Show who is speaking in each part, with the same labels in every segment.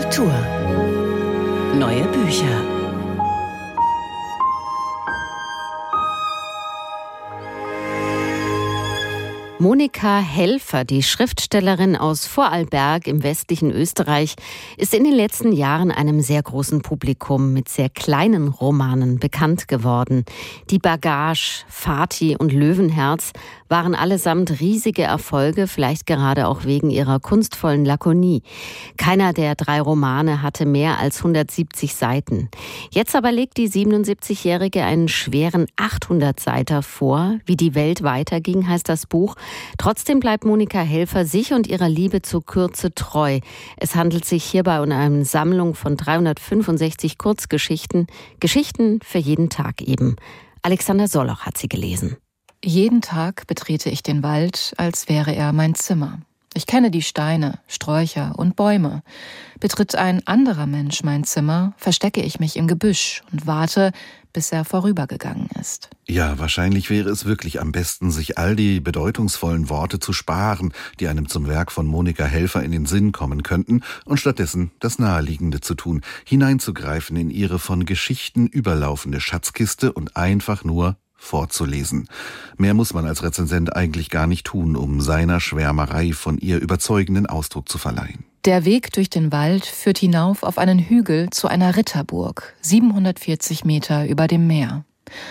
Speaker 1: Kultur. Neue Bücher.
Speaker 2: Monika Helfer, die Schriftstellerin aus Vorarlberg im westlichen Österreich, ist in den letzten Jahren einem sehr großen Publikum mit sehr kleinen Romanen bekannt geworden. Die Bagage, Fatih und Löwenherz waren allesamt riesige Erfolge, vielleicht gerade auch wegen ihrer kunstvollen Lakonie. Keiner der 3 Romane hatte mehr als 170 Seiten. Jetzt aber legt die 77-Jährige einen schweren 800-Seiter vor. Wie die Welt weiterging, heißt das Buch. Trotzdem bleibt Monika Helfer sich und ihrer Liebe zur Kürze treu. Es handelt sich hierbei um eine Sammlung von 365 Kurzgeschichten, Geschichten für jeden Tag eben. Alexander Solloch hat sie gelesen.
Speaker 3: Jeden Tag betrete ich den Wald, als wäre er mein Zimmer. Ich kenne die Steine, Sträucher und Bäume. Betritt ein anderer Mensch mein Zimmer, verstecke ich mich im Gebüsch und warte, bis er vorübergegangen ist.
Speaker 4: Ja, wahrscheinlich wäre es wirklich am besten, sich all die bedeutungsvollen Worte zu sparen, die einem zum Werk von Monika Helfer in den Sinn kommen könnten, und stattdessen das Naheliegende zu tun, hineinzugreifen in ihre von Geschichten überlaufende Schatzkiste und einfach nur vorzulesen. Mehr muss man als Rezensent eigentlich gar nicht tun, um seiner Schwärmerei von ihr überzeugenden Ausdruck zu verleihen.
Speaker 3: Der Weg durch den Wald führt hinauf auf einen Hügel zu einer Ritterburg, 740 Meter über dem Meer.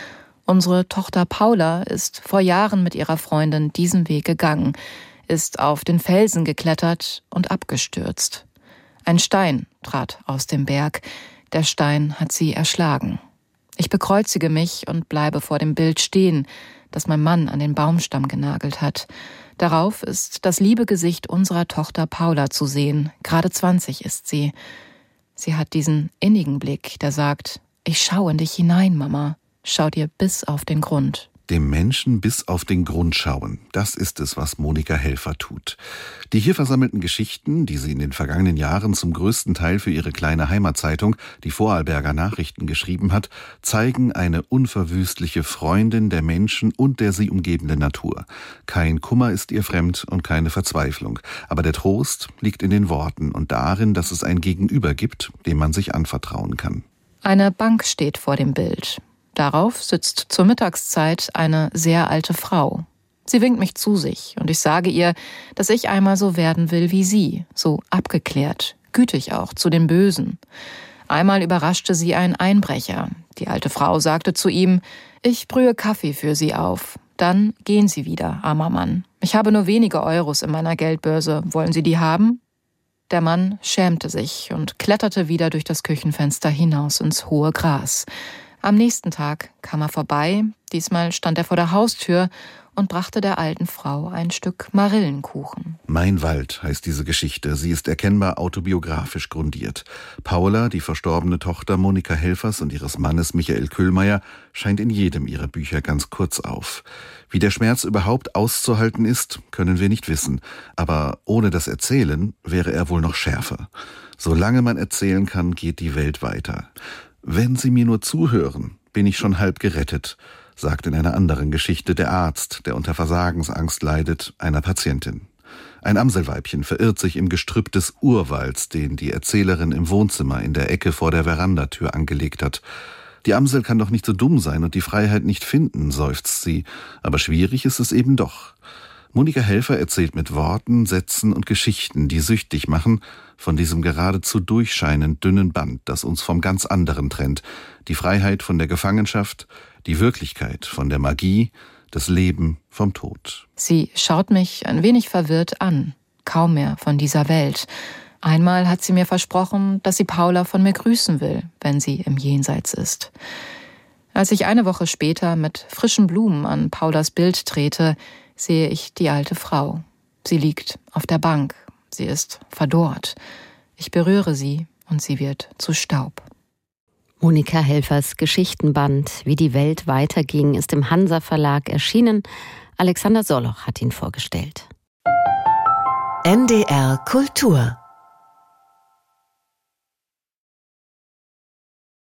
Speaker 3: Unsere Tochter Paula ist vor Jahren mit ihrer Freundin diesen Weg gegangen, ist auf den Felsen geklettert und abgestürzt. Ein Stein trat aus dem Berg. Der Stein hat sie erschlagen. Ich bekreuzige mich und bleibe vor dem Bild stehen, das mein Mann an den Baumstamm genagelt hat. Darauf ist das liebe Gesicht unserer Tochter Paula zu sehen. Gerade 20 ist sie. Sie hat diesen innigen Blick, der sagt: Ich schaue in dich hinein, Mama. Schau dir bis auf den Grund.
Speaker 4: Dem Menschen bis auf den Grund schauen, das ist es, was Monika Helfer tut. Die hier versammelten Geschichten, die sie in den vergangenen Jahren zum größten Teil für ihre kleine Heimatzeitung, die Vorarlberger Nachrichten, geschrieben hat, zeigen eine unverwüstliche Freundin der Menschen und der sie umgebenden Natur. Kein Kummer ist ihr fremd und keine Verzweiflung. Aber der Trost liegt in den Worten und darin, dass es ein Gegenüber gibt, dem man sich anvertrauen kann.
Speaker 3: Eine Bank steht vor dem Bild. Darauf sitzt zur Mittagszeit eine sehr alte Frau. Sie winkt mich zu sich und ich sage ihr, dass ich einmal so werden will wie sie, so abgeklärt, gütig auch zu den Bösen. Einmal überraschte sie ein Einbrecher. Die alte Frau sagte zu ihm: Ich brühe Kaffee für Sie auf. Dann gehen Sie wieder, armer Mann. Ich habe nur wenige Euros in meiner Geldbörse. Wollen Sie die haben? Der Mann schämte sich und kletterte wieder durch das Küchenfenster hinaus ins hohe Gras. Am nächsten Tag kam er vorbei, diesmal stand er vor der Haustür und brachte der alten Frau ein Stück Marillenkuchen.
Speaker 4: Mein Wald heißt diese Geschichte. Sie ist erkennbar autobiografisch grundiert. Paula, die verstorbene Tochter Monika Helfers und ihres Mannes Michael Köhlmeier, scheint in jedem ihrer Bücher ganz kurz auf. Wie der Schmerz überhaupt auszuhalten ist, können wir nicht wissen. Aber ohne das Erzählen wäre er wohl noch schärfer. Solange man erzählen kann, geht die Welt weiter. Wenn Sie mir nur zuhören, bin ich schon halb gerettet, sagt in einer anderen Geschichte der Arzt, der unter Versagensangst leidet, einer Patientin. Ein Amselweibchen verirrt sich im Gestrüpp des Urwalds, den die Erzählerin im Wohnzimmer in der Ecke vor der Verandatür angelegt hat. Die Amsel kann doch nicht so dumm sein und die Freiheit nicht finden, seufzt sie, aber schwierig ist es eben doch. Monika Helfer erzählt mit Worten, Sätzen und Geschichten, die süchtig machen, von diesem geradezu durchscheinend dünnen Band, das uns vom ganz anderen trennt. Die Freiheit von der Gefangenschaft, die Wirklichkeit von der Magie, das Leben vom Tod.
Speaker 3: Sie schaut mich ein wenig verwirrt an, kaum mehr von dieser Welt. Einmal hat sie mir versprochen, dass sie Paula von mir grüßen will, wenn sie im Jenseits ist. Als ich eine Woche später mit frischen Blumen an Paulas Bild trete, sehe ich die alte Frau. Sie liegt auf der Bank. Sie ist verdorrt. Ich berühre sie und sie wird zu Staub.
Speaker 2: Monika Helfers Geschichtenband Wie die Welt weiterging ist im Hansa Verlag erschienen. Alexander Solloch hat ihn vorgestellt.
Speaker 1: NDR Kultur